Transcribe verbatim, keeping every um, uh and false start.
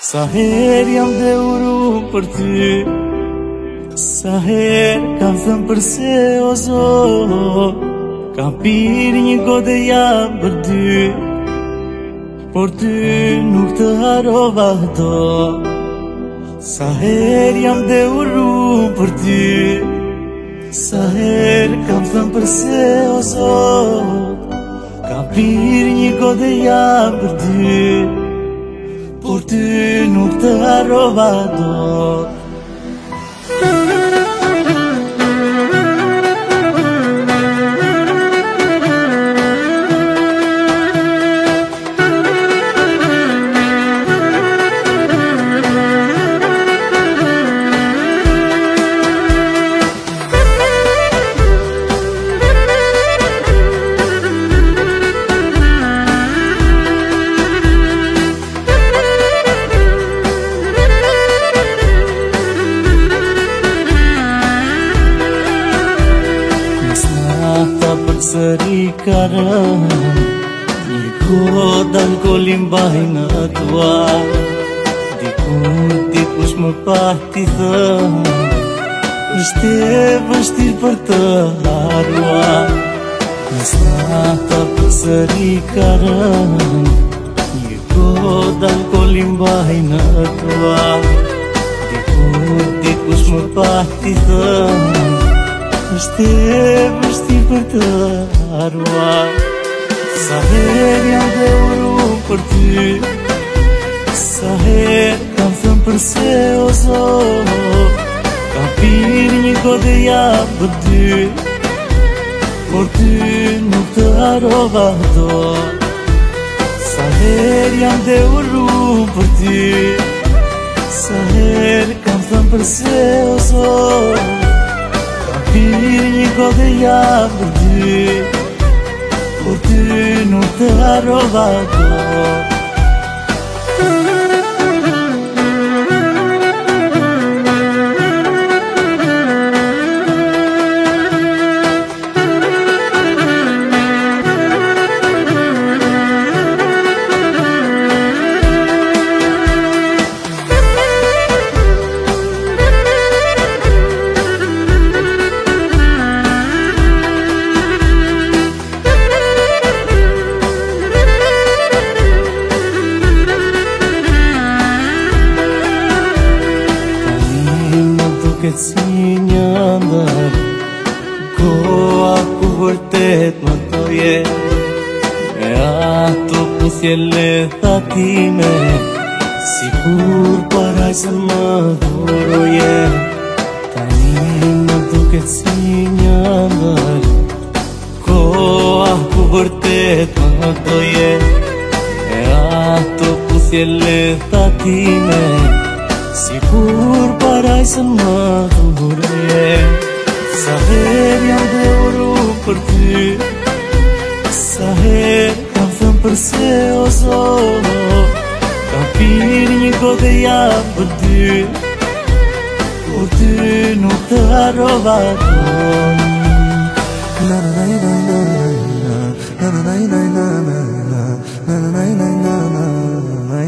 Sa her jam dhe uru për ty, sa her kam thëmë përse o Zot, kam pirë një gotë jam për dy, por ty nuk të harova do. Sa her jam dhe uru për ty, sa her kam thëmë përse o Zot, kam pirë një gotë jam për dy, por ty nuk të harova dot. Sëri karën, një koda në kolim bajnë tua, dikur dikush më pati thënë, është e vështirë për të harua. Në snata për sëri karën, një koda në kolim bajnë tua, dikur dikush më pati thënë, është e vështirë për të harua. Sa her jam dhe uru për ty, sa her kam thëmë përse o Zot, kam pirë një gotë jam për dy, por ty nuk të harova do. Sa her jam dhe uru për ty, sa her kam thëmë përse o Zot, pirë një gotë jam për dy, por ty nuk të harova do. Këtë si një ndër, koha ku vërtet më toje, e ato pusje letha time, si kur paraj se më dhuroje. Tani më duket si një ndër, koha ku vërtet më toje, e ato pusje letha time, si kur paraj se më dhuroje. Sa her jam dhe uru për ty, sa her kam thëmë përse o Zot, kam pirë një gotë jam për dy, por ty nuk të harova do. Na na na na na na na na na na na na na na na na